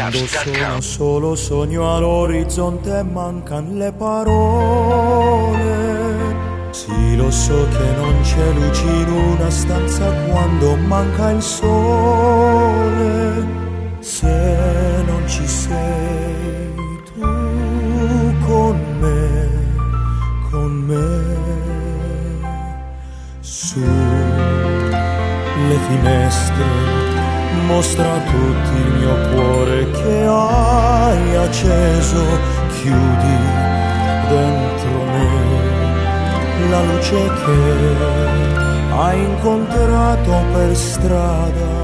Quando sono solo sogno all'orizzonte e mancano le parole. Sì, lo so che non c'è luce in una stanza quando manca il sole. Se non ci sei tu con me, su le finestre mostra a tutti il mio cuore che hai acceso, chiudi dentro me la luce che hai incontrato per strada.